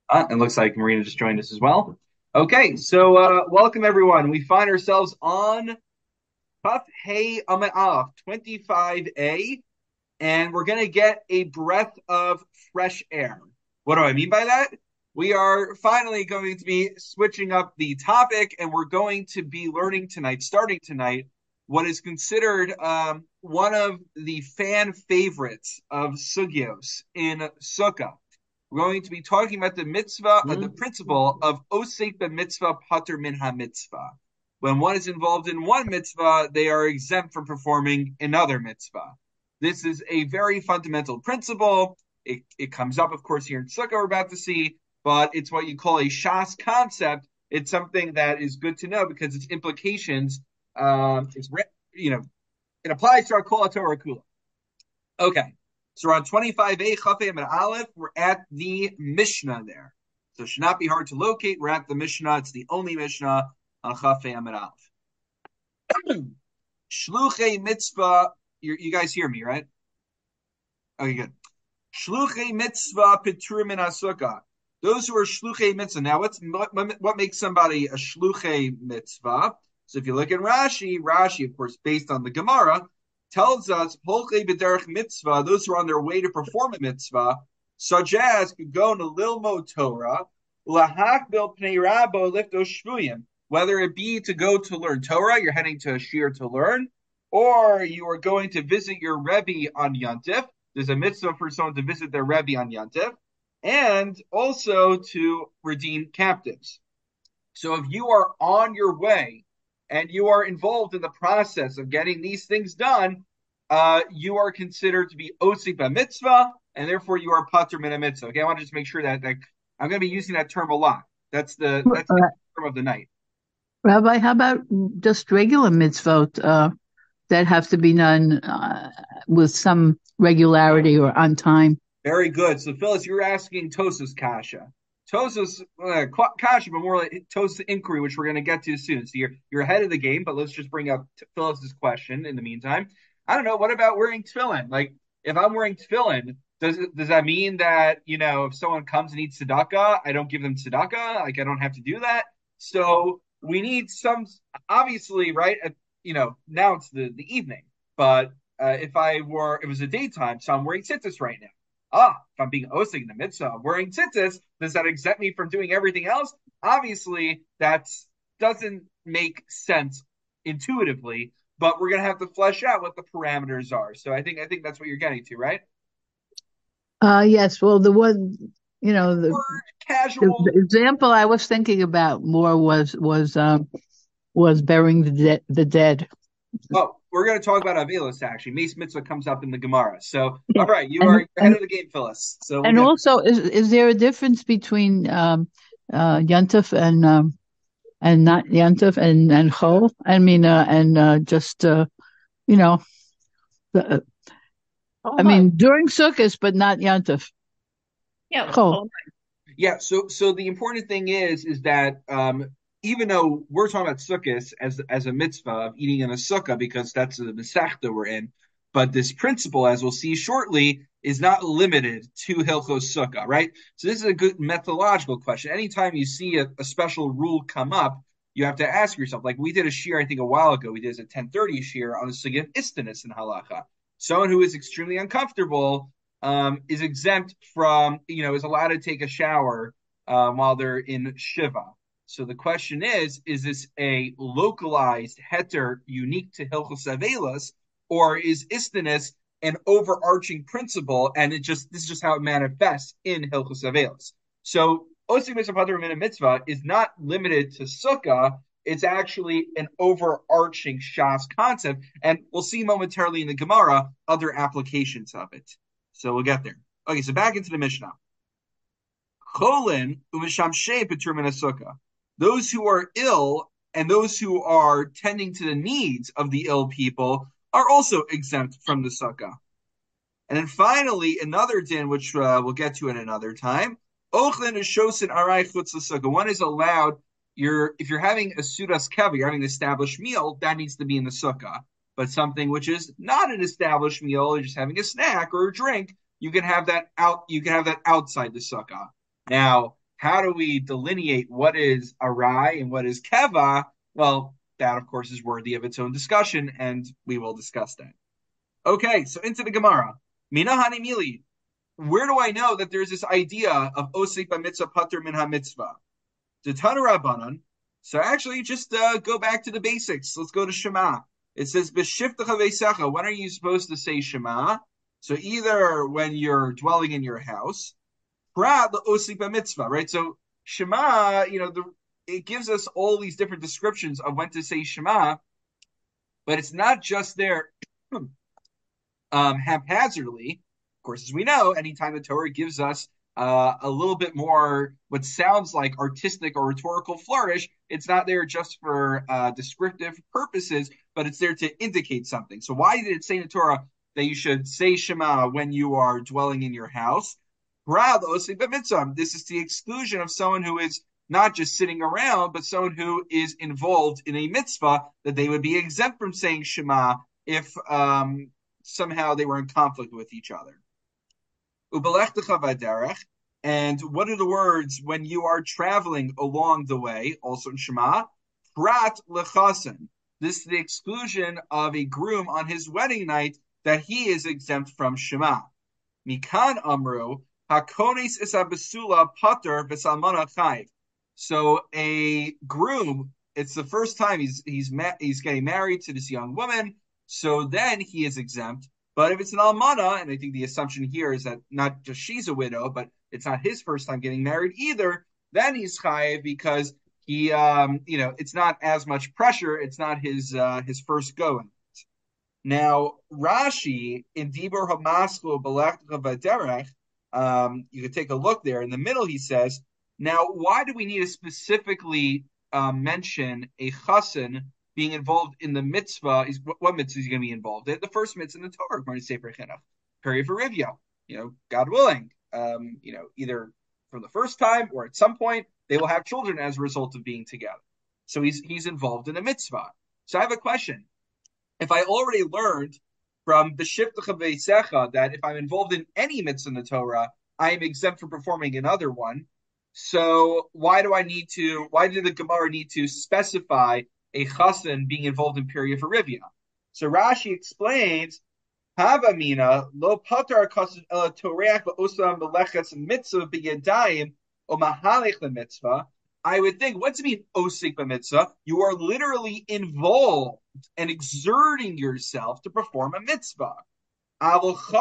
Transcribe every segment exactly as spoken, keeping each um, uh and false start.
Uh, it looks like Marina just joined us as well. Okay, so uh, welcome everyone. We find ourselves on Kaf Hey Ama'af twenty-five A, and we're going to get a breath of fresh air. What do I mean by that? We are finally going to be switching up the topic, and we're going to be learning tonight, starting tonight, what is considered um, one of the fan favorites of Sugyos in Sukkah. We're going to be talking about the mitzvah, uh, the principle of osek mitzvah pater min ha-mitzvah. When one is involved in one mitzvah, they are exempt from performing another mitzvah. This is a very fundamental principle. It, it comes up, of course, here in Sukkah, we're about to see, but it's what you call a Shas concept. It's something that is good to know because its implications, um, it's, you know, it applies to our Kol HaTorah Kula. Okay. So we're on twenty-five A, Chafei and Aleph. We're at the Mishnah there. So it should not be hard to locate. We're at the Mishnah. It's the only Mishnah on Chafei and Aleph. Shluchei mitzvah. You, you guys hear me, right? Okay, good. Shluchei mitzvah piturim min hasukah. Those who are shluchei mitzvah. Now, what's what, what makes somebody a shluchei mitzvah? So if you look at Rashi, Rashi, of course, based on the Gemara, tells us holchei b'derech mitzvah. Those who are on their way to perform a mitzvah, such as could go to lilmod Torah, lahakbil pnei rabo lifto shvuyim. Whether it be to go to learn Torah, you're heading to a shir to learn, or you are going to visit your Rebbe on Yantif. There's a mitzvah for someone to visit their Rebbe on Yantif, and also to redeem captives. So if you are on your way and you are involved in the process of getting these things done, uh, you are considered to be osik mitzvah, and therefore you are pater min mitzvah. Okay, I want to just make sure that, that I'm going to be using that term a lot. That's the that's the Uh, term of the night. Rabbi, how about just regular mitzvot uh, that have to be done uh, with some regularity or on time? Very good. So, Phyllis, you're asking Tosa's kasha. Tosa's uh, kasha, but more like Tosa's inquiry, which we're going to get to soon. So you're you're ahead of the game, but let's just bring up Phyllis's question in the meantime. I don't know. What about wearing tefillin? Like, if I'm wearing tefillin, does it, does that mean that you know if someone comes and eats tzedakah, I don't give them tzedakah? Like, I don't have to do that. So we need some, obviously, right? At, you know, now it's the the evening, but uh, if I were, it was a daytime, so I'm wearing tzitzis right now. Ah, if I'm being osig in the mitzvah of wearing tzitzis, does that exempt me from doing everything else? Obviously, that doesn't make sense intuitively, but we're gonna have to flesh out what the parameters are. So I think I think that's what you're getting to, right? Uh, yes. Well, the one, you know, the, Word the, the casual. example I was thinking about more was was um, was burying the de- the dead. Oh, we're gonna talk about Avilos actually. Mace Mitzvah comes up in the Gemara. So all Yeah, right, you and are ahead and of the game, Phyllis. So we'll and get also, is is there a difference between um, uh, Yontif and um, and not Yontif and and Chol? I mean, uh, and uh, just uh, you know, the, I Chol mean during Sukkot, but not Yontif. yeah, Chol. Chol Yeah, so so the important thing is is that um, even though we're talking about sukkahs as as a mitzvah of eating in a sukkah because that's the mesachta we're in, but this principle, as we'll see shortly, is not limited to Hilchos Sukkah, right? So this is a good methodological question. Anytime you see a, a special rule come up, you have to ask yourself. Like we did a shir, I think a while ago, we did a ten thirty shir on the sugya of istinus in halacha. Someone who is extremely uncomfortable um, is exempt from, you know, is allowed to take a shower um, while they're in Shiva. So the question is, is this a localized heter unique to Hilchos Avelos, or is istinus an overarching principle, and it just this is just how it manifests in Hilchos Avelos? So Osik Mitzvah Mitzvah is not limited to Sukkah. It's actually an overarching Shas concept, and we'll see momentarily in the Gemara other applications of it. So we'll get there. Okay, so back into the Mishnah. Cholin umishamshei peturmin sukkah. Those who are ill and those who are tending to the needs of the ill people are also exempt from the sukkah. And then finally, another din, which uh, we'll get to in another time. Ochlin is shosin arai chutz sukkah. One is allowed. You're if you're having a sudas keva, you're having an established meal, that needs to be in the sukkah. But something which is not an established meal, you're just having a snack or a drink, you can have that out. You can have that outside the sukkah. Now, how do we delineate what is arai and what is keva? Well, that of course is worthy of its own discussion, and we will discuss that. Okay, so into the Gemara. Mina hanimili. Where do I know that there's this idea of osik b'mitzvah pater min ha-mitzvah? The Tana Rabbanan. So actually, just uh, go back to the basics. Let's go to Shema. It says b'shiftecha veisecha. When are you supposed to say Shema? So either when you're dwelling in your house, prat the osik b'mitzvah, right? So Shema, you know, the, it gives us all these different descriptions of when to say Shema, but it's not just there um, haphazardly. Of course, as we know, anytime the Torah gives us uh, a little bit more what sounds like artistic or rhetorical flourish, it's not there just for uh, descriptive purposes, but it's there to indicate something. So why did it say in the Torah that you should say Shema when you are dwelling in your house? This is the exclusion of someone who is not just sitting around, but someone who is involved in a mitzvah, that they would be exempt from saying Shema if um, somehow they were in conflict with each other. And what are the words when you are traveling along the way? Also in Shema, prat lechasen. This is the exclusion of a groom on his wedding night, that he is exempt from Shema. Mikan amru hakonis isabesula pater v'salmana chayv. So a groom, it's the first time he's he's ma- he's getting married to this young woman, so then he is exempt. But if it's an almana, and I think the assumption here is that not just she's a widow, but it's not his first time getting married either, then he's chayiv because he, um, you know, it's not as much pressure. It's not his uh, his first go. Now Rashi in Dibur Hamaskul Balachta Vaderech, um, you could take a look there. In the middle, he says, "Now, why do we need to specifically uh, mention a chassan being involved in the mitzvah? Is what, what mitzvah is he going to be involved in? The first mitzvah in the Torah, according to Sefer Chinuch, period for Rivya. You know, God willing, um, you know, either for the first time or at some point they will have children as a result of being together. So he's he's involved in a mitzvah. So I have a question. If I already learned from B'shiftecha veisecha that if I'm involved in any mitzvah in the Torah, I am exempt from performing another one. So why do I need to? Why did the Gemara need to specify a chassan being involved in period for Rivya? So Rashi explains, Havamina lo patar chassan ela toreach va'osam melechetz mitzvah b'yadayim o mahalech mitzvah. I would think, what's it mean, osik b'mitzvah? You are literally involved and exerting yourself to perform a mitzvah. But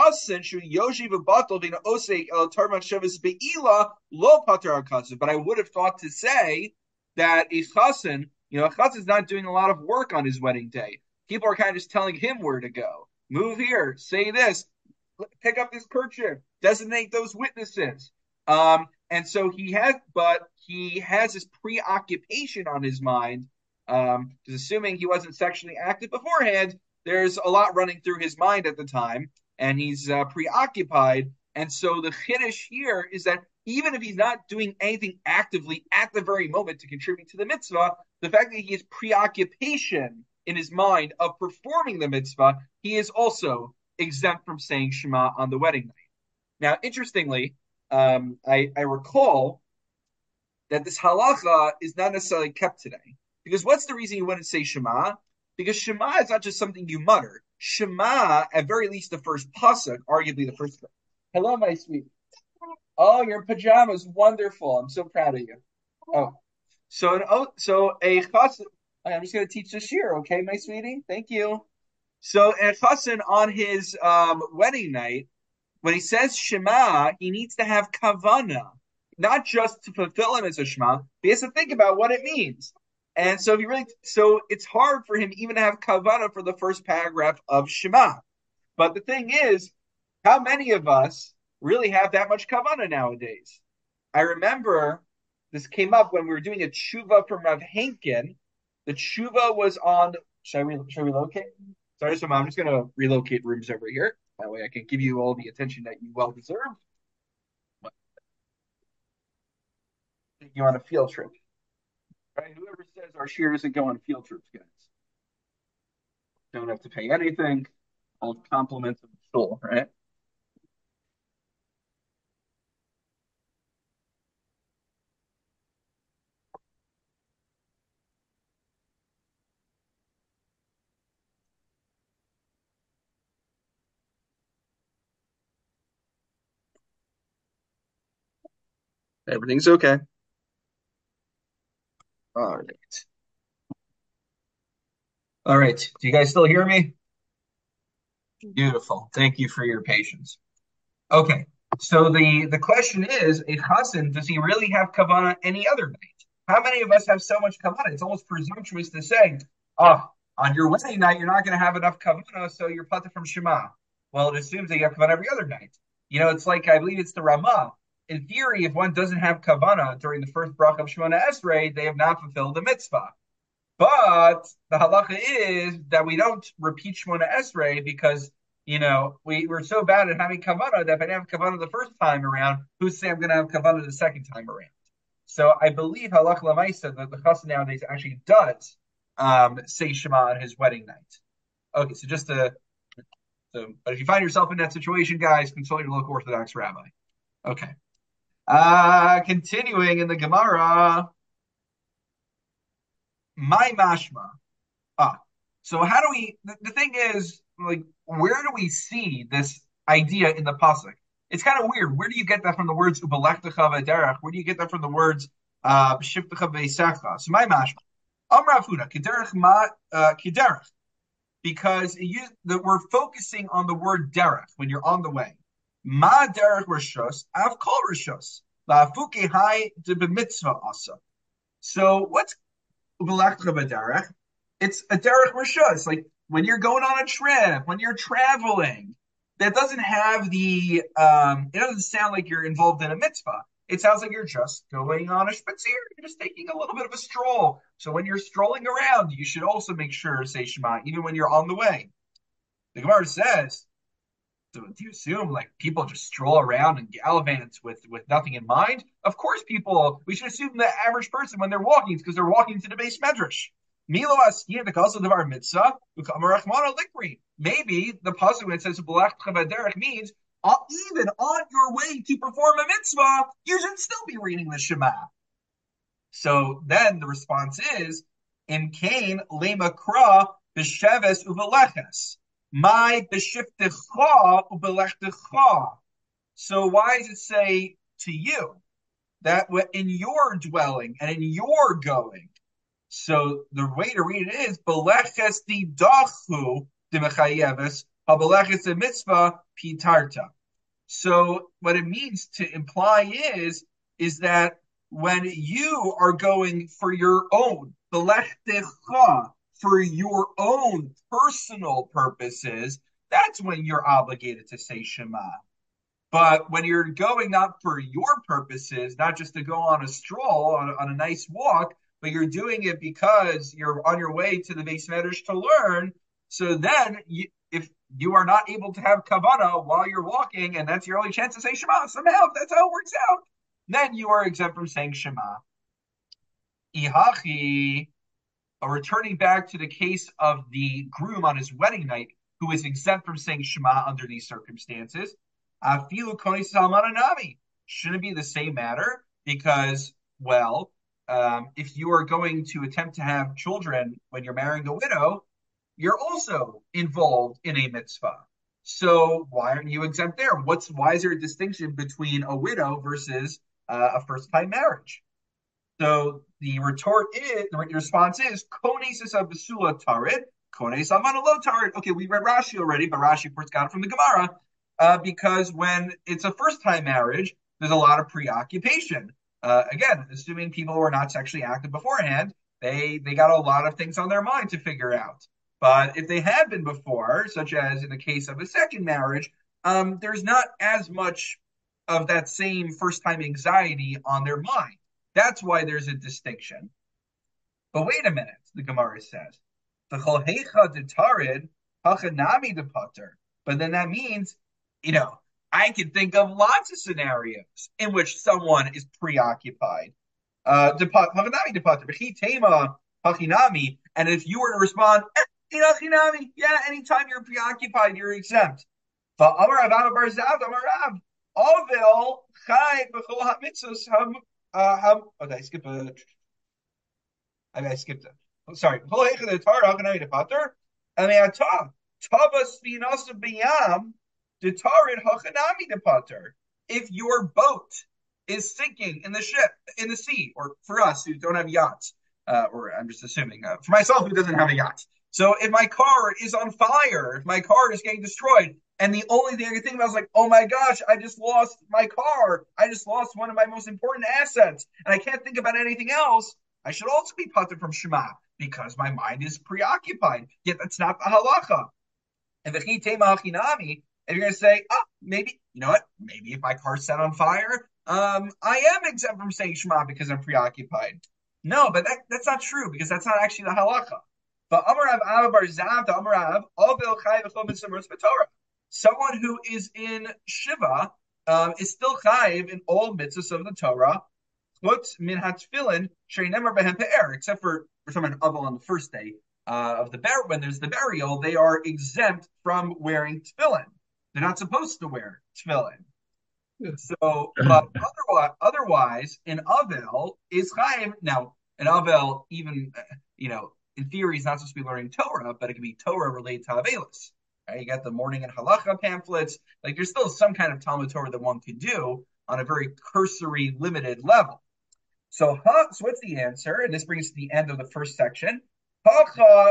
I would have thought to say that a chassan, you know, a chassan is not doing a lot of work on his wedding day. People are kind of just telling him where to go. Move here, say this, pick up this kerchief, designate those witnesses. Um, and so he has, but he has this preoccupation on his mind, um, because assuming he wasn't sexually active beforehand, there's a lot running through his mind at the time, and he's uh, preoccupied. And so the chiddush here is that even if he's not doing anything actively at the very moment to contribute to the mitzvah, the fact that he has preoccupation in his mind of performing the mitzvah, he is also exempt from saying Shema on the wedding night. Now, interestingly, um, I, I recall that this halacha is not necessarily kept today. Because what's the reason you wouldn't say Shema? Because Shema is not just something you mutter. Shema, at very least the first pasuk, arguably the first. Hello, my sweet. Oh, your pajamas, wonderful. I'm so proud of you. Oh, so an oh, so a chassan. I'm just going to teach the shir, okay, my sweetie? Thank you. So a chassan on his um, wedding night, when he says Shema, he needs to have kavana, not just to fulfill him as a Shema, but he has to think about what it means. And so he really, so it's hard for him even to have kavana for the first paragraph of Shema. But the thing is, how many of us really have that much kavana nowadays? I remember this came up when we were doing a tshuva from Rav Henkin. The tshuva was on. Should I, re, should I relocate? Sorry, so I'm just going to relocate rooms over here. That way, I can give you all the attention that you well deserve. Take you on a field trip. Right? Whoever says our shir doesn't go on field trips, guys, don't have to pay anything. All compliments of the soul, right? Everything's okay. All right. All right. Do you guys still hear me? Beautiful. Thank you for your patience. Okay. So the the question is, a chassan, does he really have kavana any other night? How many of us have so much kavana? It's almost presumptuous to say, oh, on your wedding night, you're not going to have enough kavana, so you're pata from Shema. Well, it assumes that you have kavana every other night. You know, it's like, I believe it's the Ramah. In theory, if one doesn't have kavana during the first bracha of Shemona Esrei, they have not fulfilled the mitzvah. But the halacha is that we don't repeat Shemona Esrei because, you know, we, we're so bad at having kavanah that if I didn't have kavanah the first time around, who's to say I'm going to have kavanah the second time around? So I believe halacha lamaisa that the chassan nowadays actually does um, say Shema on his wedding night. Okay, so just to, so, but if you find yourself in that situation, guys, consult your local Orthodox rabbi. Okay. Uh, continuing in the Gemara, my mashma. Ah, so how do we? The, the thing is, like, where do we see this idea in the pasuk? It's kind of weird. Where do you get that from the words "ubalektecha v'derech"? Where do you get that from the words uh, "b'shiftecha v'yisecha"? So my mashma, Amar Afuda, kiderech ma uh, kiderech, because it use, the, we're focusing on the word derech when you're on the way. Ma derech rishos, av kol rishos, la'afuke hai de b'mitzvah asa. So what's it's a derech rishus. It's like when you're going on a trip, when you're traveling, that doesn't have the, um, it doesn't sound like you're involved in a mitzvah. It sounds like you're just going on a spazier. You're just taking a little bit of a stroll. So when you're strolling around, you should also make sure to say Shema, even when you're on the way. The Gemara says, so do you assume like people just stroll around and gallivant with with nothing in mind? Of course, people. We should assume the average person when they're walking is because they're walking to the base medrash. Milo askia the kasel devar mitzvah ukamarachmana likri. Maybe the pasuk when it says "Balach chavaderech" means uh, even on your way to perform a mitzvah, you should still be reading the Shema. So then the response is, "Im kain lema kra b'sheves uveleches." My b'shiftecha ubelechtecha. So why does it say to you that in your dwelling and in your going? So the way to read it is beleches di dachu dimechayeves habeleches de mitzvah pitarta. So what it means to imply is is that when you are going for your own belechtecha, for your own personal purposes, that's when you're obligated to say Shema. But when you're going not for your purposes, not just to go on a stroll, on a, on a nice walk, but you're doing it because you're on your way to the Beis Medrash to learn, so then you, if you are not able to have kavana while you're walking, and that's your only chance to say Shema, somehow, if that's how it works out, then you are exempt from saying Shema. Ihachi, returning back to the case of the groom on his wedding night, who is exempt from saying Shema under these circumstances. Afilu koni salmananami. Shouldn't it be the same matter? Because, well, um, if you are going to attempt to have children when you're marrying a widow, you're also involved in a mitzvah. So why aren't you exempt there? What's why is there a distinction between a widow versus uh, a first-time marriage? So the retort is, the response is, Konesis of Basula Tarid, Kones Amanalo Tarid. Okay, we read Rashi already, but Rashi, of course, got it from the Gemara, uh, because when it's a first time marriage, there's a lot of preoccupation. Uh, again, assuming people were not sexually active beforehand, they, they got a lot of things on their mind to figure out. But if they had been before, such as in the case of a second marriage, um, there's not as much of that same first time anxiety on their mind. That's why there's a distinction. But wait a minute, the Gemara says. But then that means, you know, I can think of lots of scenarios in which someone is preoccupied. Uh, and if you were to respond, yeah, anytime you're preoccupied, you're exempt. Ovil chai b'chol hamitzvos ham uh, ham. Oh, did I skip a? I mean, I skipped it. Oh, sorry. B'chol heichad the Torah haganami de pater. I mean, atah tava spinosa b'yam the Torah haganami de pater. If your boat is sinking in the ship, in the sea, or for us who don't have yachts, uh, or I'm just assuming, uh, for myself who doesn't have a yacht. So if my car is on fire, if my car is getting destroyed, and the only thing I can think about is like, oh my gosh, I just lost my car. I just lost one of my most important assets, and I can't think about anything else. I should also be patur from Shema because my mind is preoccupied. Yet that's not the halacha. And the chitema hachinami, if you're going to say, oh, maybe, you know what? Maybe if my car's set on fire, um, I am exempt from saying Shema because I'm preoccupied. No, but that, that's not true because that's not actually the halacha. But Amarav Abba Bar Zav, Amarav, Ovel Chai V'chol Mitzvah Torah. Someone who is in Shiva um, is still chayiv in all mitzvahs of the Torah. Chutz min hatfilin she'nemer behem pe'er, except for we're talking about Aval on the first day uh, of the burial. When there's the burial, they are exempt from wearing tefillin. They're not supposed to wear tefillin. So, but otherwise, otherwise, an Avel is chayiv. Now, an Avel, even you know, in theory, is not supposed to be learning Torah, but it can be Torah related to Avelis. Right? You got the morning and halacha pamphlets. Like there's still some kind of Talmud Torah that one can do on a very cursory, limited level. So, huh, so what's the answer? And this brings to the end of the first section. Hacha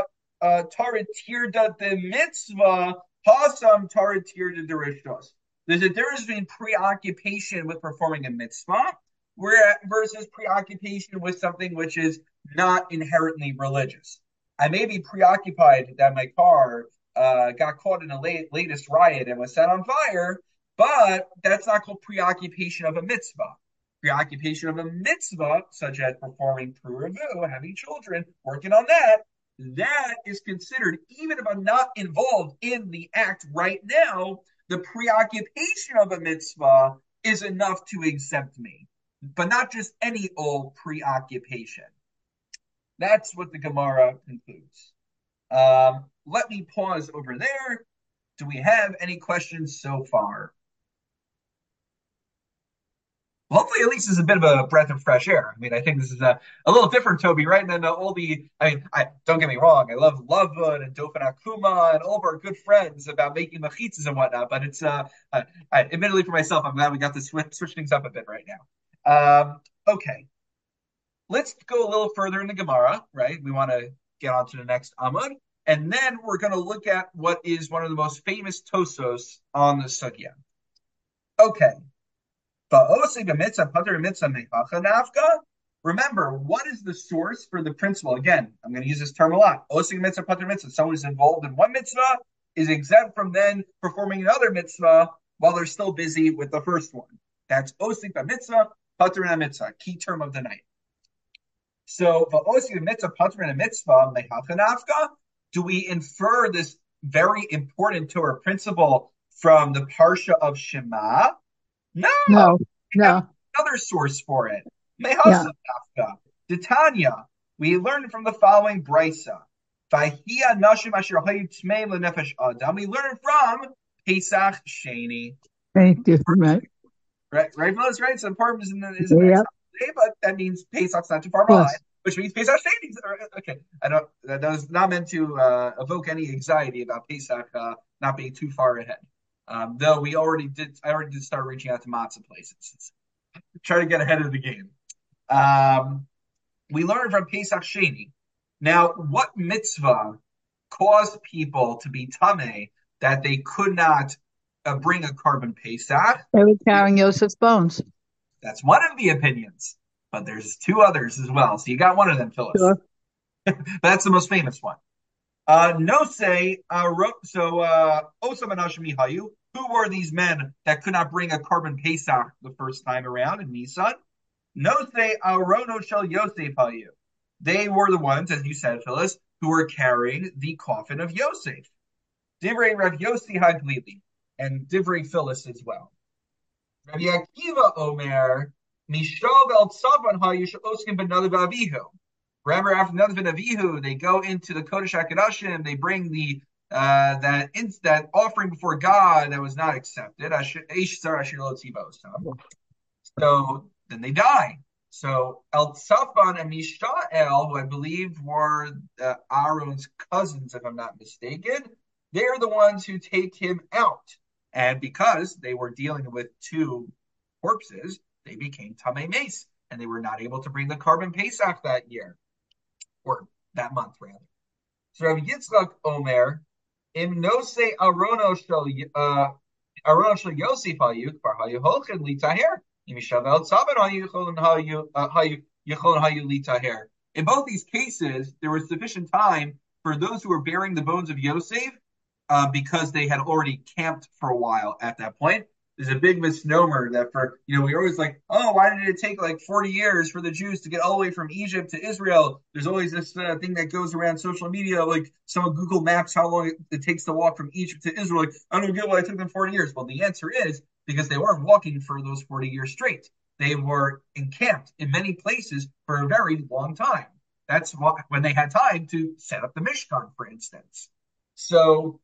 taratirda de mitzvah, hasam taratirda de rishtos. There's a difference between preoccupation with performing a mitzvah versus preoccupation with something which is not inherently religious. I may be preoccupied that my car uh, got caught in a late, latest riot and was set on fire, but that's not called preoccupation of a mitzvah. Preoccupation of a mitzvah, such as performing Pru Revu, having children, working on that, that is considered, even if I'm not involved in the act right now, the preoccupation of a mitzvah is enough to exempt me, but not just any old preoccupation. That's what the Gemara concludes. Um, let me pause over there. Do we have any questions so far? Well, hopefully, at least, this is a bit of a breath of fresh air. I mean, I think this is a, a little different, Toby, right? Than uh, all the, I mean, I don't get me wrong, I love Lavud and Dofen Akuma and all of our good friends about making machitzas and whatnot, but it's, uh, I, I, admittedly for myself, I'm glad we got to switch, switch things up a bit right now. Um, okay. Let's go a little further in the Gemara, right? We want to get on to the next Amud. And then we're going to look at what is one of the most famous Tosos on the Sugya. Okay. Remember, what is the source for the principle? Again, I'm going to use this term a lot. Osig mitzvah, pater mitzvah. Someone who's involved in one mitzvah is exempt from then performing another mitzvah while they're still busy with the first one. That's osig mitzvah, pater mitzvah, key term of the night. So, osig mitzvah, pater mitzvah, mechanafka. Do we infer this very important Torah principle from the parsha of Shema? No, no, no. Another source for it. Yeah. Tanya, we learned from the following brisa. We learn from Pesach Sheni. Thank you. Right, right, right. Well, that's right. So Purim is in the, is in the yeah. next day, but that means Pesach's not too far behind, yes. Which means Pesach Sheni. Okay, I don't. That was not meant to uh, evoke any anxiety about Pesach uh, not being too far ahead. Um, though we already did, I already did start reaching out to matzah places. Try to get ahead of the game. Um, we learned from Pesach Sheni. Now, what mitzvah caused people to be tameh that they could not uh, bring a carbon Pesach? They were carrying Yosef's bones. That's one of the opinions, but there's two others as well. So you got one of them, Phyllis. Sure. That's the most famous one. Uh, no say, uh, so, uh, Osam who were these men that could not bring a carbon Pesach the first time around in Nisan? No say, Arono Shel Yosef Hayu. They were the ones, as you said, Phyllis, who were carrying the coffin of Yosef. Divrei Rav Yossi Haglili, and Divrei Phyllis as well. Rav Akiva Omer, Mishal Vel Tzavan Hayu Shoskin Ben Nadav Avihu. Remember, after Nadav and Avihu, they go into the Kodesh HaKadoshim, they bring the uh, that in, that offering before God that was not accepted. So then they die. So El Tzafan and Mishael, who I believe were uh, Aaron's cousins, if I'm not mistaken, they're the ones who take him out. And because they were dealing with two corpses, they became Tamei Mace, and they were not able to bring the Karban Pesach that year, or that month rather. So Rabbi Yitzchak Omer, Im Nose Arono Shel uh, Arono Shel Yosef Hayu Kvar Hayu Holchin Litaher Imishavel Tzaben Hayu Yicholin Hayu Hayu Yicholin Hayu Litaher. In both these cases, there was sufficient time for those who were bearing the bones of Yosef uh, because they had already camped for a while at that point. There's a big misnomer that for, you know, we always like, oh, why did it take like forty years for the Jews to get all the way from Egypt to Israel? There's always this uh, thing that goes around social media, like someone Google Maps how long it, it takes to walk from Egypt to Israel. Like, I don't get why it took them forty years. Well, the answer is because they weren't walking for those forty years straight. They were encamped in many places for a very long time. That's what, when they had time to set up the Mishkan, for instance. So,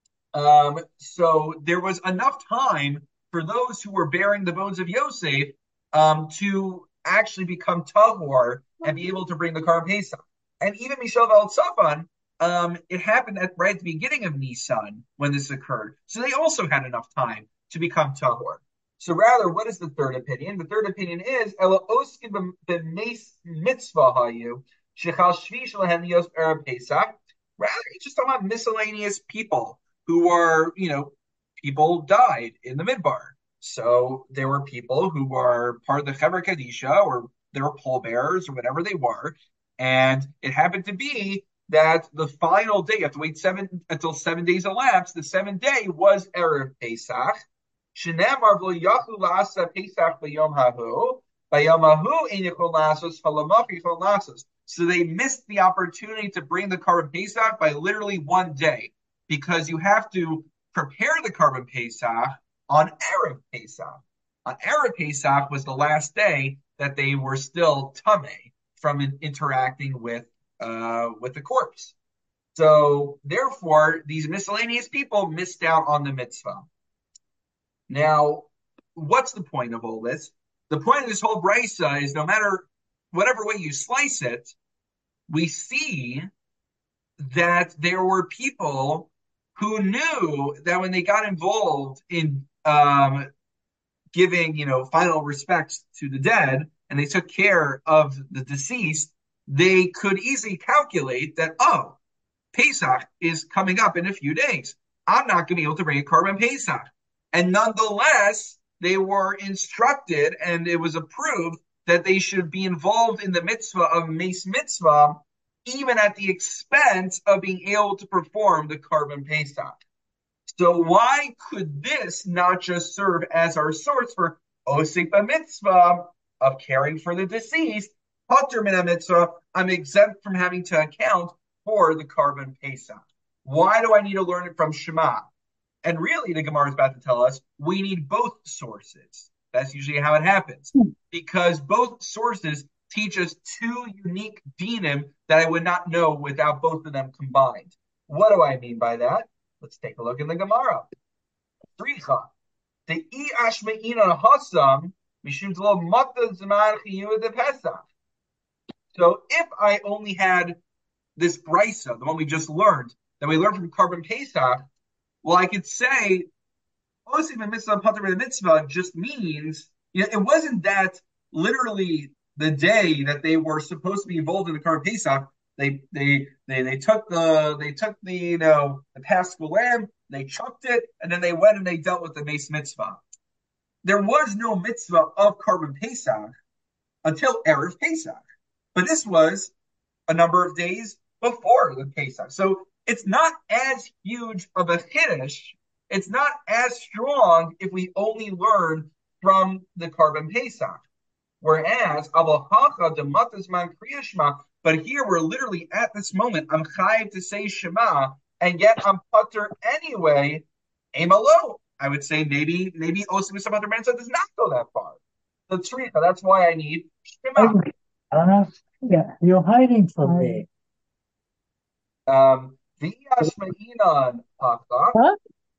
um, so there was enough time for those who were bearing the bones of Yosef um, to actually become tahor and be able to bring the Karban Pesach. And even Mishav al Tzafan, um, it happened at right at the beginning of Nisan when this occurred. So they also had enough time to become tahor. So rather, what is the third opinion? The third opinion is Ela oskin b'mitzvah hayu shechal shvi shelahen lios erev Pesach. Rather, it's just about miscellaneous people who are, you know, people died in the midbar. So there were people who were part of the Chevra Kadisha, or they were pallbearers, or whatever they were. And it happened to be that the final day, you have to wait seven until seven days elapsed. The seventh day was Erev Pesach. Shenamar v'lo yachu la'asa Pesach b'yom hahu. B'yom hahu ein yichol la'asos halamach yichol la'asos. So they missed the opportunity to bring the Karban Pesach by literally one day, because you have to prepare the Karban Pesach on Erev Pesach. On Erev Pesach was the last day that they were still tamei from interacting with uh, with the corpse. So therefore, these miscellaneous people missed out on the mitzvah. Now, what's the point of all this? The point of this whole brisa is no matter whatever way you slice it, we see that there were people who knew that when they got involved in um, giving, you know, final respects to the dead, and they took care of the deceased, they could easily calculate that, oh, Pesach is coming up in a few days. I'm not going to be able to bring a Karban Pesach. And nonetheless, they were instructed, and it was approved that they should be involved in the mitzvah of Mace Mitzvah, even at the expense of being able to perform the Karban Pesach. So why could this not just serve as our source for Osik Mitzvah of caring for the deceased? Pater Min Mitzvah, I'm exempt from having to account for the Karban Pesach. Why do I need to learn it from Shema? And really, the Gemara is about to tell us we need both sources. That's usually how it happens, because both sources teach us two unique dinim that I would not know without both of them combined. What do I mean by that? Let's take a look in the Gemara. Tricha. The I ashme'inan hasam mishum lo matta zman chiyuv de Pesach. So if I only had this brisa, the one we just learned, that we learned from Karban Pesach, well, I could say Osik mitzvah pater mitzvah just means, you know, it wasn't that literally the day that they were supposed to be involved in the Karban Pesach, they they they they took the they took the you know the Paschal lamb, they chucked it, and then they went and they dealt with the Mace Mitzvah. There was no mitzvah of Karban Pesach until Erev Pesach, but this was a number of days before the Pesach, so it's not as huge of a chiddush. It's not as strong if we only learn from the Karban Pesach. Whereas, but here we're literally at this moment, I'm chayiv to say Shema, and yet I'm putter anyway. Amalo, I would say maybe maybe Osik Mitzvah Pater Mitzvah does not go that far. The tzricha, that's why I need Shema. Uh, yeah, you're hiding from me. Um, V'yash me'inan haka. What?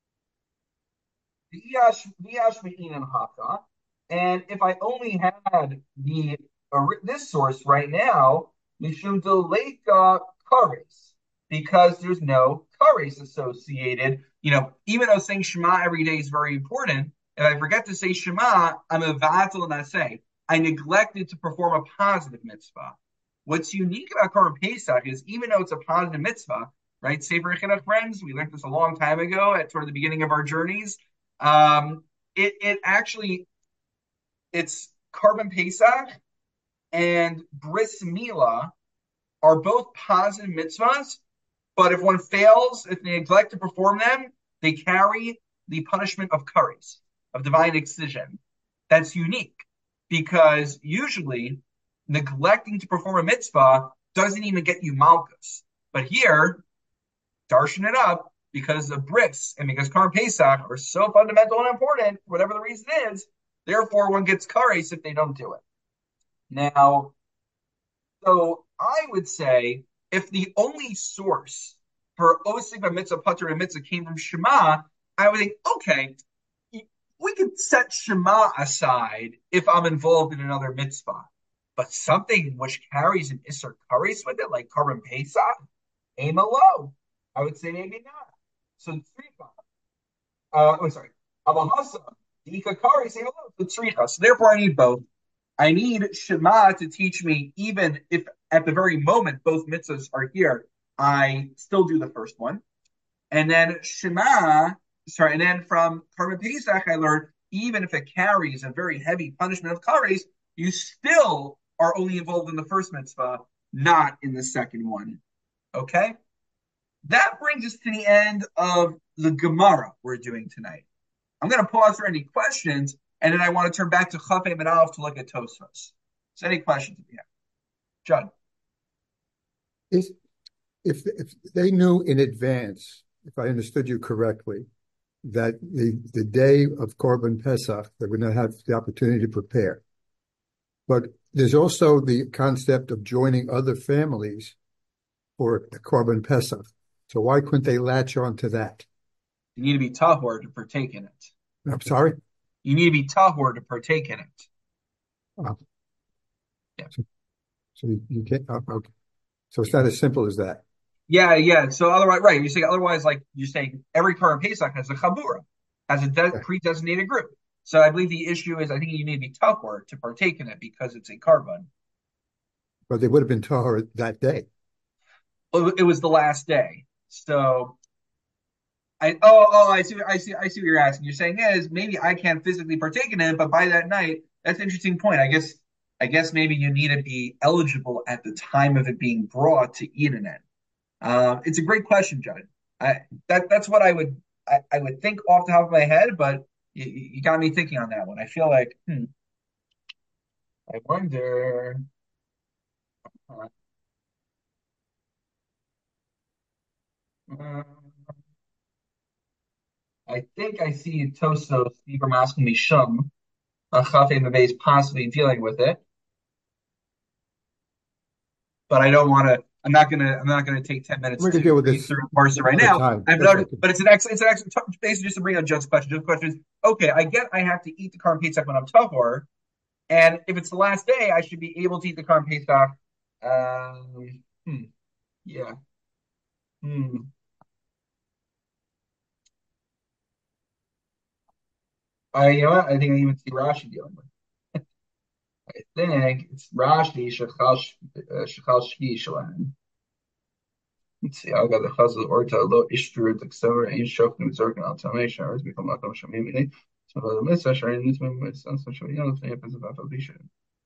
V'yash me'inan haka. And if I only had the uh, this source right now, mishum deleka kares, because there's no kares associated. You know, even though saying Shema every day is very important, If I forget to say Shema, I'm a vatal naseh. I neglected to perform a positive mitzvah. What's unique about Korban Pesach is even though it's a positive mitzvah, right? Sefer Chinuch friends, we learned this a long time ago at toward the beginning of our journeys. Um, it it actually it's Korban Pesach and Bris Milah are both positive mitzvahs, but if one fails, if they neglect to perform them, they carry the punishment of kares, of divine excision. That's unique because usually neglecting to perform a mitzvah doesn't even get you malchus. But here, darshan it up because the bris and because Korban Pesach are so fundamental and important, whatever the reason is, therefore one gets kares if they don't do it. Now, so I would say if the only source for osik by mitzvah pater and mitzvah came from Shema, I would think, okay, we could set Shema aside if I'm involved in another mitzvah. But something which carries an Isser Kares with it, like Korban Pesach, aim low. I would say maybe not. So Tzricha. Uh, oh, sorry. Abahasa, Ika Kares, aim low. So Tzricha. So therefore I need both. I need Shema to teach me, even if at the very moment both mitzvahs are here, I still do the first one. And then Shema, sorry, and then from Korban Pesach, I learned even if it carries a very heavy punishment of kares, you still are only involved in the first mitzvah, not in the second one. Okay? That brings us to the end of the Gemara we're doing tonight. I'm going to pause for any questions, and then I want to turn back to Chaf Hey Amud Aleph to look at Tosfos. So any questions if you have? John? Is, if, if they knew in advance, if I understood you correctly, that the, the day of Korban Pesach, they're going to have the opportunity to prepare. But there's also the concept of joining other families for the Korban Pesach. So why couldn't they latch on to that? You need to be tahor to partake in it. I'm sorry? You need to be tahor to partake in it. Oh. Yeah. So, so you, you can't, oh, okay. So it's not as simple as that. Yeah, yeah. So otherwise, right. You say otherwise, like you're saying, every Korban Pesach has a chabura, has a de- pre-designated group. So I believe the issue is, I think you need to be tahor to partake in it because it's a korban. But they would have been tahor that day. Well, it was the last day. So, I oh oh I see I see I see what you're asking. You're saying is maybe I can't physically partake in it, but by that night, that's an interesting point. I guess I guess maybe you need to be eligible at the time of it being brought to eat in it. Um, it's a great question, Judd. I that that's what I would I, I would think off the top of my head, but you, you got me thinking on that one. I feel like hmm, I wonder. Uh, uh, I think I see Toso Steve asking me Shum. Chafe Mabe possibly dealing with it, but I don't want to. I'm not gonna. I'm not gonna take ten minutes We to can deal with read this through and parse it right another now. time. I've That's noticed, okay. but it's an excellent. It's an excellent. Basically, just to bring up Judd's question. Judd's question is okay. I get I have to eat the Korban Pesach when I'm tahor, and if it's the last day, I should be able to eat the Korban Pesach. Um, hmm, yeah. Hmm. I you know what? I think I even see Rashi dealing with it. I think it's Rashi Shechal Shechal Shvi Shalem. Let's see. I got the Chazal Orta Lo Ishtur the Ksever Ein Shoftim Zorgan Al Tamei Shars become Makom Shamim Mini. So the Mitzvah Sharin Mitzvah Mitzvah Shamim Yom Tnei Pesach Afal Bisha.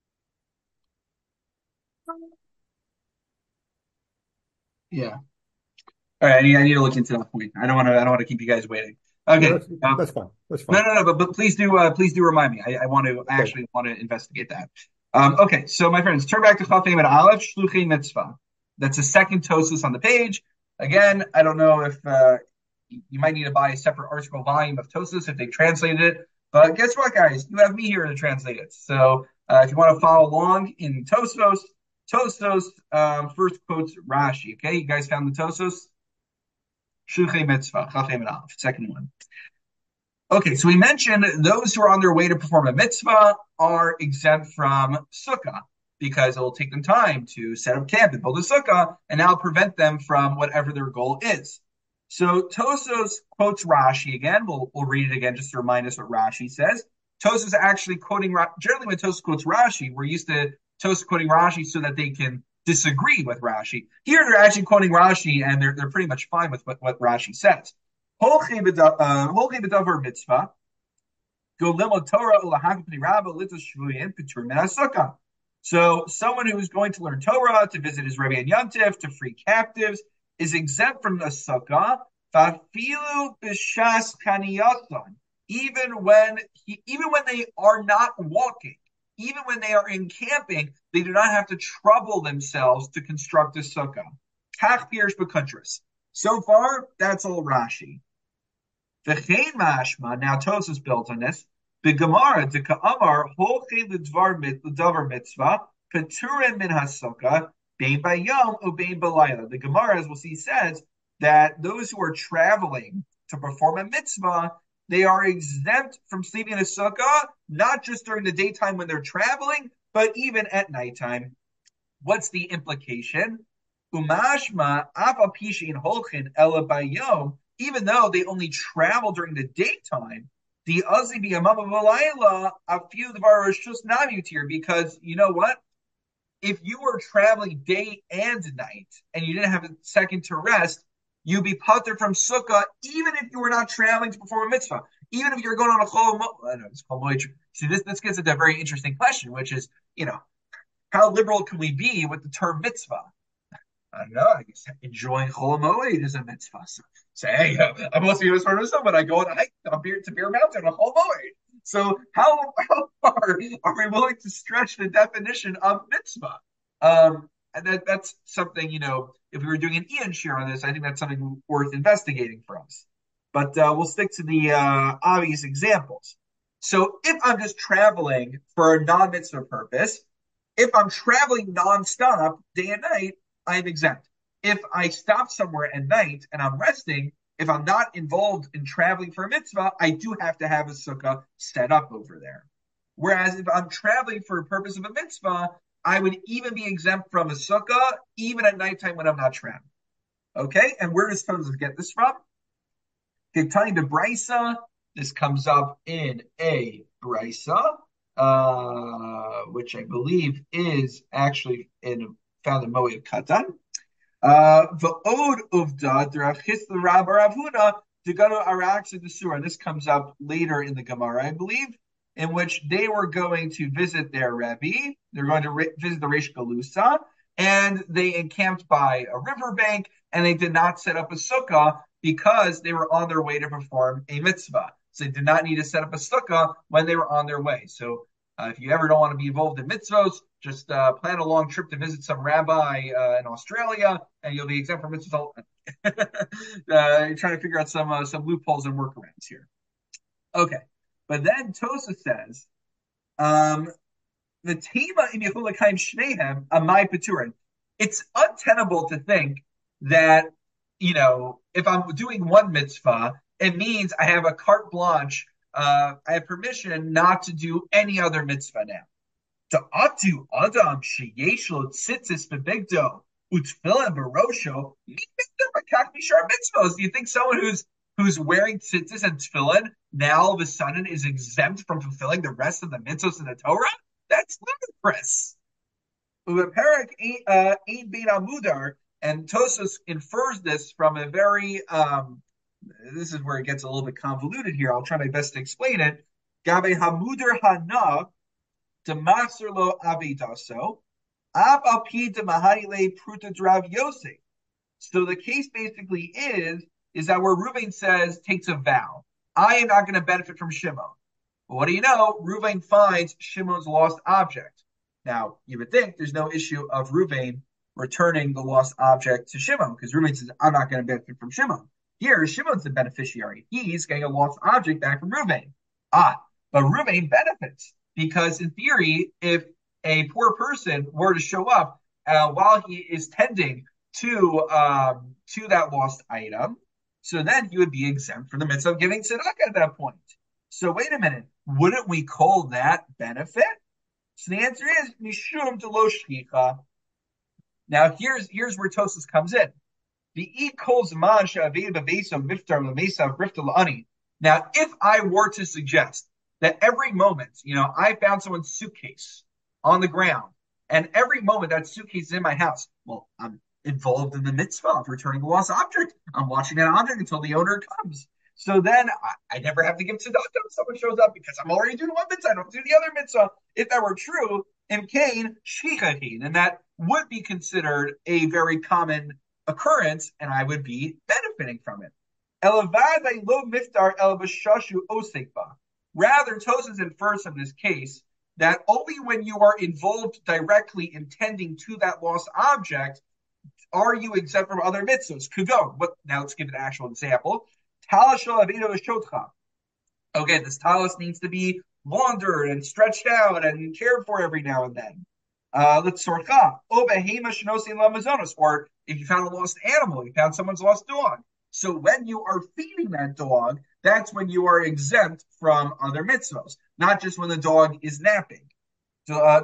Yeah. All right. I need, I need to look into that point. I don't want to. I don't want to keep you guys waiting. Okay. No, that's, Um, that's fine. That's no, fine. no, no. But but please do. Uh, please do remind me. I, I want to Okay. actually want to investigate that. Um, okay. So my friends, turn back to Chaf Hey Amud Aleph Shluchei Mitzvah. That's the second Tosus on the page. Again, I don't know if uh, you might need to buy a separate article volume of Tosus if they translated it. But guess what, guys? You have me here to translate it. So uh, if you want to follow along in Tostos, Tostos um, first quotes Rashi. Okay, you guys found the Tosos? Shluchei Mitzvah, Chaf Hey Amud Aleph, second one. Okay, so we mentioned those who are on their way to perform a mitzvah are exempt from sukkah because it will take them time to set up camp and build a sukkah, and that'll prevent them from whatever their goal is. So Tosos quotes Rashi again. We'll we'll read it again just to remind us what Rashi says. Tosos actually quoting generally when Tosos quotes Rashi, we're used to Tosos quoting Rashi so that they can disagree with Rashi. Here they're actually quoting Rashi and they're they're pretty much fine with what, what Rashi says. Holchei b'davar mitzvah. So someone who is going to learn Torah, to visit his Rebbe and Yantif, to free captives, is exempt from the sukkah. Even when he, even when they are not walking, even when they are encamping, they do not have to trouble themselves to construct a sukkah. So far, that's all Rashi. V'chein mashma, now Tosfos built on this. The Gemara, the Ka'amar, holchei l'davar mitzvah, peturim min hasukah, bein bayom or bein balayla. The Gemara, as we'll see, says that those who are traveling to perform a mitzvah, they are exempt from sleeping in a sukkah, not just during the daytime when they're traveling, but even at nighttime. What's the implication? Umashma apa pishin holchin ela bayom. Even though they only travel during the daytime, the azibi amama v'layla a few of our just namutir, because you know what? If you were traveling day and night and you didn't have a second to rest, you'd be putter from sukkah, even if you were not traveling to perform a mitzvah. Even if you're going on a chol moed. See, this this gets into a very interesting question, which is, you know, how liberal can we be with the term mitzvah? I don't know. I guess enjoying Chol Moed is a mitzvah. So say, hey, I'm supposed to be a sort of someone. I go on a hike to Beer, to Beer Mountain on Chol Moed. So how, how far are we willing to stretch the definition of mitzvah? Um, and that, that's something, you know, if we were doing an Ian share on this, I think that's something worth investigating for us. But uh, we'll stick to the uh, obvious examples. So if I'm just traveling for a non-mitzvah purpose, if I'm traveling nonstop day and night, I'm exempt. If I stop somewhere at night and I'm resting, if I'm not involved in traveling for a mitzvah, I do have to have a sukkah set up over there. Whereas if I'm traveling for a purpose of a mitzvah, I would even be exempt from a sukkah, even at nighttime when I'm not traveling. Okay, and where does Tosfos get this from? Getani de Brisa. This comes up in a Brisa, uh, which I believe is actually in found in Moed Katan. V'od uvda d'Rav the Rab Rav Huna d'ganu Arax the Surah. This comes up later in the Gemara, I believe, in which they were going to visit their Rebbe. They're going to re- visit the Reish Galusa, and they encamped by a riverbank, and they did not set up a sukkah because they were on their way to perform a mitzvah. So they did not need to set up a sukkah when they were on their way. So uh, if you ever don't want to be involved in mitzvahs, just uh, plan a long trip to visit some rabbi uh, in Australia, and you'll be exempt from mitzvahs. uh, trying to figure out some uh, some loopholes and workarounds here. Okay, but then Tosfos says, um, the tema in Yechulakaim Shnehem Amai Peturin. It's untenable to think that, you know, if I'm doing one mitzvah, it means I have a carte blanche. Uh, I have permission not to do any other mitzvah now. Ta'atu adam sheyesh lo tzitzis bebigdo utfilah barosho mikmikdem rakach mishar mitzvahs. Do you think someone who's who's wearing tzitzis and tefillin now all of a sudden is exempt from fulfilling the rest of the mitzvahs in the Torah? That's ludicrous. Ubeperik ain't bein amudar, and Tosfos infers this from a very um, this is where it gets a little bit convoluted here. I'll try my best to explain it. Gabe hamudar hana demaser lo avidaso ab alpi demahile pruta drav yosef. So the case basically is is that where Reuven says takes a vow, I am not going to benefit from Shimon. Well, what do you know? Reuven finds Shimon's lost object. Now, you would think there's no issue of Reuven returning the lost object to Shimon, because Reuven says, I'm not going to benefit from Shimon. Here, Shimon's the beneficiary. He's getting a lost object back from Reuven. Ah, but Reuven benefits, because in theory, if a poor person were to show up uh, while he is tending to um, to that lost item, so then he would be exempt from the mitzvah of giving tzedakah at that point. So wait a minute, wouldn't we call that benefit? So the answer is mishum delo shchicha. Now here's here's where Tosfos comes in, Now, if I were to suggest that every moment, you know, I found someone's suitcase on the ground, and every moment that suitcase is in my house, well, I'm involved in the mitzvah of returning the lost object. I'm watching that object until the owner comes. So then I, I never have to give tzedakah if someone shows up because I'm already doing one mitzvah. I don't do the other mitzvah. If that were true, in Cain, shchichahin, and that would be considered a very common occurrence, and I would be benefiting from it. Rather, Tosas infers from this case that only when you are involved directly intending to that lost object are you exempt from other mitzvahs. Kugon. But now let's give an actual example. Okay, this talis needs to be laundered and stretched out and cared for every now and then. Uh, let's sort Or if you found a lost animal, you found someone's lost dog. So when you are feeding that dog, that's when you are exempt from other mitzvahs, not just when the dog is napping. So, uh,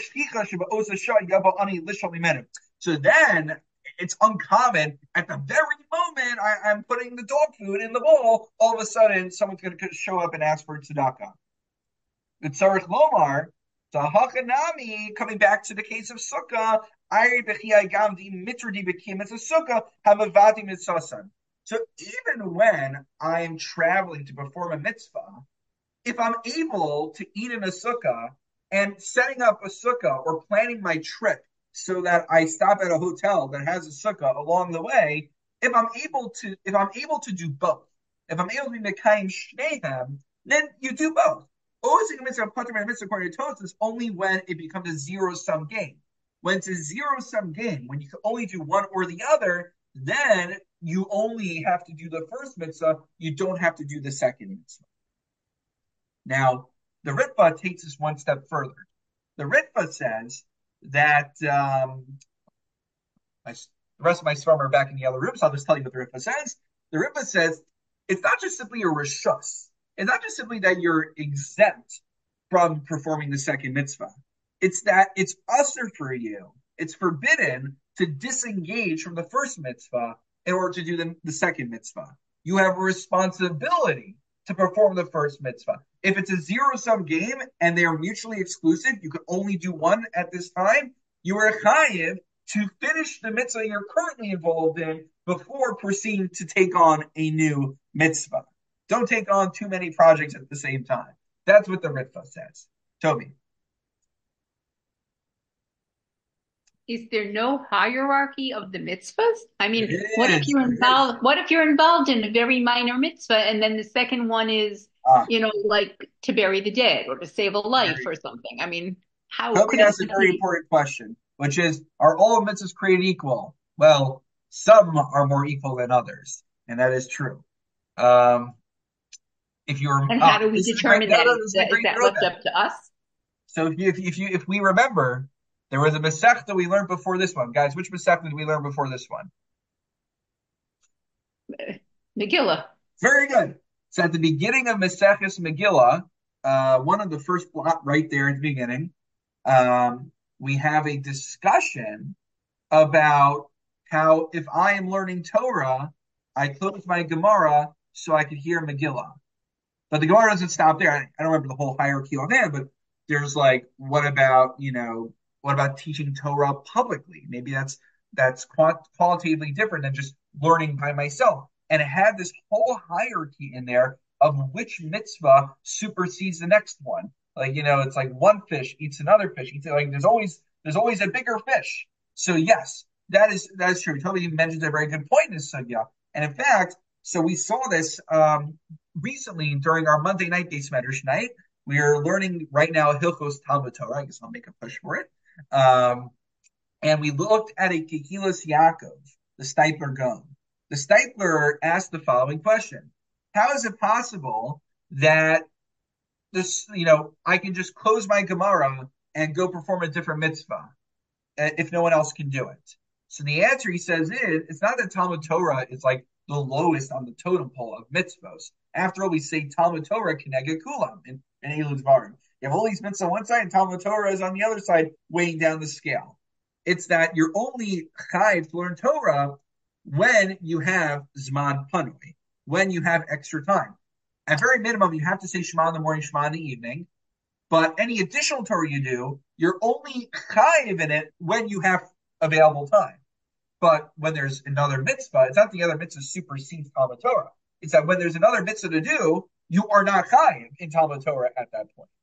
so then it's uncommon at the very moment I, I'm putting the dog food in the bowl, all of a sudden someone's going to show up and ask for tzedakah. The tzarich lomar, the hachanami, coming back to the case of sukkah, so even when I'm traveling to perform a mitzvah, if I'm able to eat in a sukkah and setting up a sukkah or planning my trip so that I stop at a hotel that has a sukkah along the way, if I'm able to, if I'm able to do both, if I'm able to be mekayim shnehem, then you do both. According to Tosfos, only when it becomes a zero-sum game. When it's a zero-sum game, when you can only do one or the other, then you only have to do the first mitzvah. You don't have to do the second mitzvah. Now, the Ritva takes this one step further. The Ritva says that um, my, the rest of my svarim are back in the other room, so I'll just tell you what the Ritva says. The Ritva says it's not just simply a rishus. It's not just simply that you're exempt from performing the second mitzvah. It's that it's usher for you. It's forbidden to disengage from the first mitzvah in order to do the, the second mitzvah. You have a responsibility to perform the first mitzvah. If it's a zero-sum game and they are mutually exclusive, you can only do one at this time, you are chayiv to finish the mitzvah you're currently involved in before proceeding to take on a new mitzvah. Don't take on too many projects at the same time. That's what the Ritva says. Toby. Is there no hierarchy of the mitzvahs? I mean, what if you're involved? What if you're involved in a very minor mitzvah, and then the second one is, uh, you know, like to bury the dead or to save a life or something? I mean, how? Toby asks a very important question, which is: are all mitzvahs created equal? Well, some are more equal than others, and that is true. Um, if you're, and how do we determine that? Is that, is that left up to us? So if you, if you, if you, if we remember. There was a Masechta we learned before this one. Guys, which Masechta did we learn before this one? Megillah. Very good. So at the beginning of Maseches Megillah, uh, one of the first blot right there at the beginning, um, we have a discussion about how if I am learning Torah, I close my Gemara so I could hear Megillah. But the Gemara doesn't stop there. I, I don't remember the whole hierarchy on that, but there's like, what about, you know, what about teaching Torah publicly? Maybe that's that's qualitatively different than just learning by myself. And it had this whole hierarchy in there of which mitzvah supersedes the next one. Like, you know, it's like one fish eats another fish. Eats, like there's always there's always a bigger fish. So yes, that is that is true. Toby mentions a very good point in this sugya. And in fact, so we saw this um, recently during our Monday night base medrash night. We are learning right now Hilchos Talmud Torah. I guess I'll make a push for it. Um, and we looked at a Kehilas Yaakov, the Steipler Gaon. The Steipler asked the following question: how is it possible that this, you know, I can just close my Gemara and go perform a different mitzvah if no one else can do it? So the answer, he says, is it's not that Talmud Torah is like the lowest on the totem pole of mitzvahs. After all, we say Talmud Torah keneged kulam in, in Elul Dvarim. You have all these mitzvahs on one side and Talmud Torah is on the other side, weighing down the scale. It's that you're only chayiv to learn Torah when you have Zman Panui, when you have extra time. At very minimum, you have to say Shema in the morning, Shema in the evening. But any additional Torah you do, you're only chayiv in it when you have available time. But when there's another mitzvah, it's not the other mitzvah supersedes Talmud Torah. It's that when there's another mitzvah to do, you are not chayiv in Talmud Torah at that point.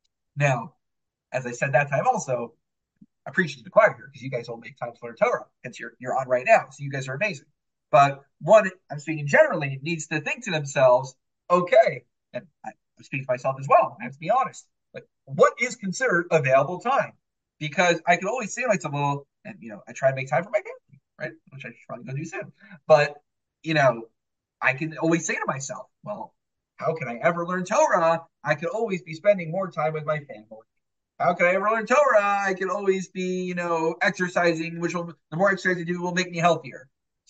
Now, as I said that time also, I appreciate the choir here because you guys all make time to learn Torah. Hence, you're, you're on right now. So you guys are amazing. But one, I'm speaking generally, needs to think to themselves, okay, and I, I'm speaking to myself as well. I have to be honest. Like, what is considered available time? Because I can always say to myself, well, and, you know, I try to make time for my family, right? Which I should probably go do soon. But, you know, I can always say to myself, well, how can I ever learn Torah? I could always be spending more time with my family. How can I ever learn Torah? I can always be, you know, exercising, which will, the more exercise I do will make me healthier.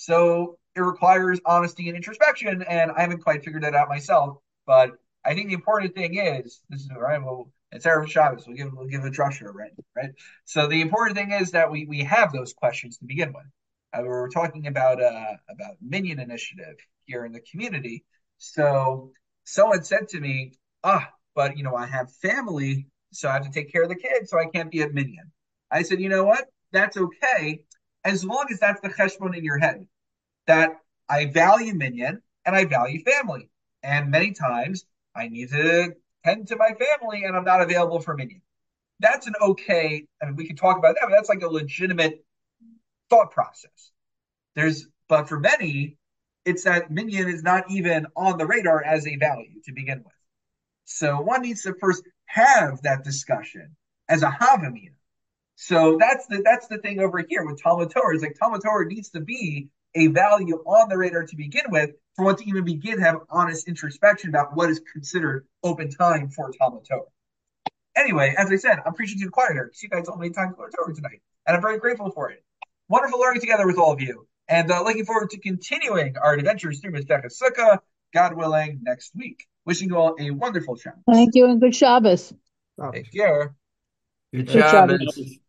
So it requires honesty and introspection, and I haven't quite figured that out myself. But I think the important thing is, this is right. Well, it's Erev Shabbos. We'll give we'll give a drasha, right? Right. So the important thing is that we we have those questions to begin with. Uh, we were talking about uh about Minyan Initiative here in the community. So someone said to me, ah, but you know, I have family, so I have to take care of the kids, so I can't be at Minyan. I said, you know what? That's okay, as long as that's the cheshbon in your head, that I value Minyan and I value family. And many times I need to tend to my family and I'm not available for Minyan. That's an okay, I mean, we can talk about that, but that's like a legitimate thought process. There's, but for many, it's that Minyan is not even on the radar as a value to begin with. So one needs to first have that discussion as a havamina. So that's the that's the thing over here with Talmud Torah. Is like Talmud Torah needs to be a value on the radar to begin with for one to even begin to have honest introspection about what is considered open time for Talmud Torah. Anyway, as I said, I'm preaching to the choir here because you guys all made time to learn Torah tonight, and I'm very grateful for it. Wonderful learning together with all of you, and uh, looking forward to continuing our adventures through Masechet Sukkah, God willing, next week. Wishing you all a wonderful Shabbos. Thank you and good Shabbos. Take care. Good Good Shabbos. Shabbos.